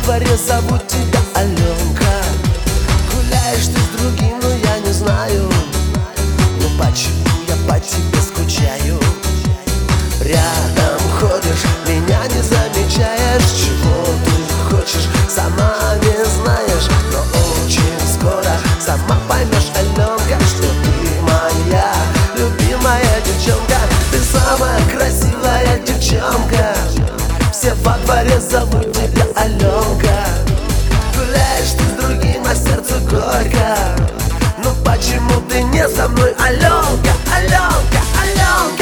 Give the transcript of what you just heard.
дворе зовут тебя Аленка. Гуляешь ты с другим, но я не знаю, но почему я по тебе скучаю. Рядом ходишь, меня не замечаешь. Чего ты хочешь, сама не знаешь. Но очень скоро сама поймешь, Аленка, что ты моя любимая девчонка. Ты самая красивая девчонка. Все во дворе зовут тебя Аленка. Гуляешь ты с другим, а сердцу горько. Ну почему ты не со мной, Аленка, Аленка, Аленка?